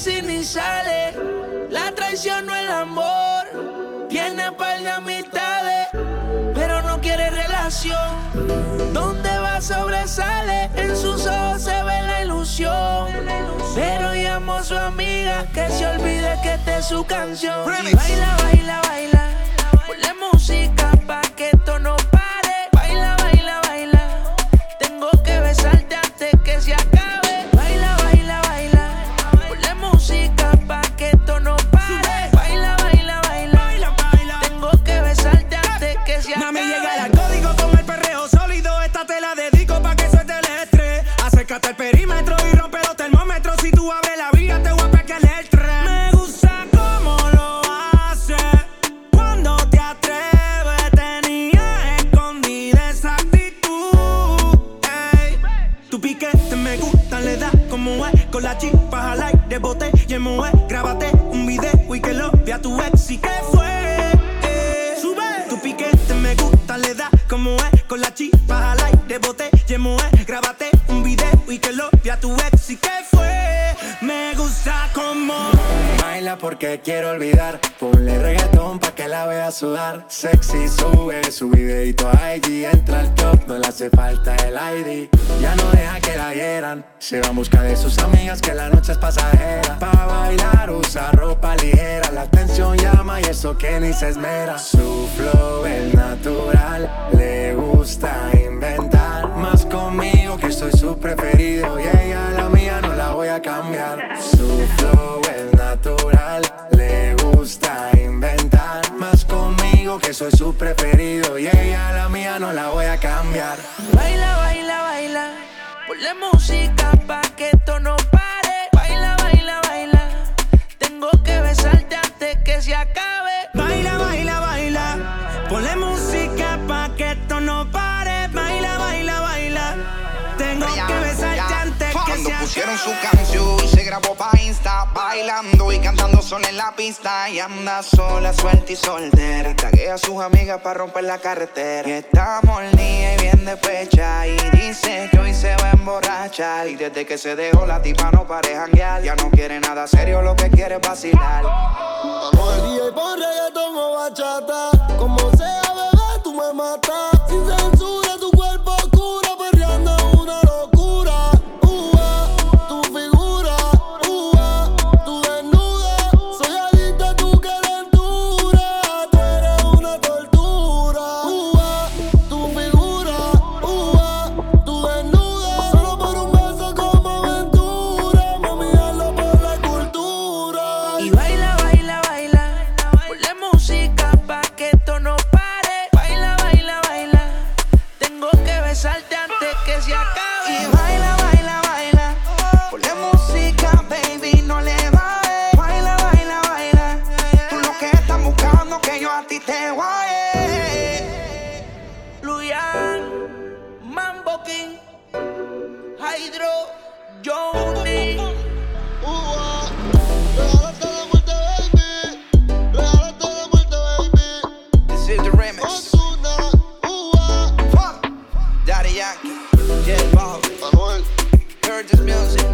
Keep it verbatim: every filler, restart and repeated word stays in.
casi ni sale. La traición no es el amor. Tiene par de amistades, pero no quiere relación. Donde va sobresale, en sus ojos se ve la ilusión. Pero llamó a su amiga que se olvide que esta es su canción. Y baila, baila, baila, ponle música pa' que esto no pare. Baila, baila, baila, tengo que besarte antes que se acabe. Baila, baila, baila, ponle música pa' que esto no pare. Baila, baila, baila, tengo que besarte antes que se acabe. Mami, llega el código con el perreo sólido. Esta te la dedico pa' que suelte el estrés. Acércate al perímetro y rompe los termómetros. Si tú abres la vía te voy a pegar el tren. Me gusta cómo lo haces, cuando te atreves. Tenía escondida esa actitud, ey. Tu piquete me gusta, le da como es. Con la chispa al aire, bote y emoe. Grábate un video y que lo vea tu ex. ¿Y qué fue? Eh, sube. Tu piquete me gusta, le da como es. Con la chispa al aire, bote y emoe. Grábate un video y que lo vea tu ex. ¿Y qué fue? Me gusta como baila porque quiero olvidar. Ponle reggaetón pa' que la vea sudar. Sexy, sube su videito a I G. Entra al top, no le hace falta el I D. Ya no deja que la hieran. Se va en busca de sus amigas que la noche es pasajera. Pa' bailar usa ropa ligera. La atención llama y eso que ni se esmera. Su flow es natural, le gusta inventar. Más conmigo que soy su preferido. Y ella la mía no la voy a cambiar. Su flow es natural, le gusta inventar. Más conmigo que soy su preferido. Y ella la mía no la voy a cambiar. Baila, baila, baila, ponle música pa' que esto no pare. Baila, baila, baila, tengo que besarte antes que se acabe. baila, baila, baila. Ponle música pa' que esto no pare. Baila, baila, baila. Tengo ya, que besarte ya. antes que Cuando se pusieron acabe. su canción, se grabó pa' Insta, bailando y cantando sola en la pista. Y anda sola, suelta y soltera. Taguea a sus amigas pa' romper la carretera. Y está molida y bien despecha. Y dice que hoy se va a emborrachar. Y desde que se dejó la tipa no pare janguear. Ya no quiere nada serio, lo que quiere es vacilar. Vamos al día y pon reggaetón o bachata. Como sea, bebé, tú me matas. Sin censura, tu cuerpo oscuro, perreando una locura. Uva, tu figura, uva, tu desnuda. Soy adicta a tu calentura. Tú eres una tortura. Uva, tu figura, uva, tu desnuda. Solo por un beso como aventura. Mami, hazlo por la cultura. Y baila, baila, baila, ponle música pa' que esto no pare. Baila, baila, baila, tengo que besarte antes que se acabe. Y baila, baila, baila. Ponle música, baby, no le bajes. Baila, baila, baila. Tú lo que estás buscando que yo a ti te guaye. Luyan, Mambo King, Hydro, Johnny. Uva, regálate de muerte, baby. Regálate de muerte, baby. This is the remix. Ozuna, uva. Fuck. Daddy Yankee, J Balvin, Manuel. heard this music.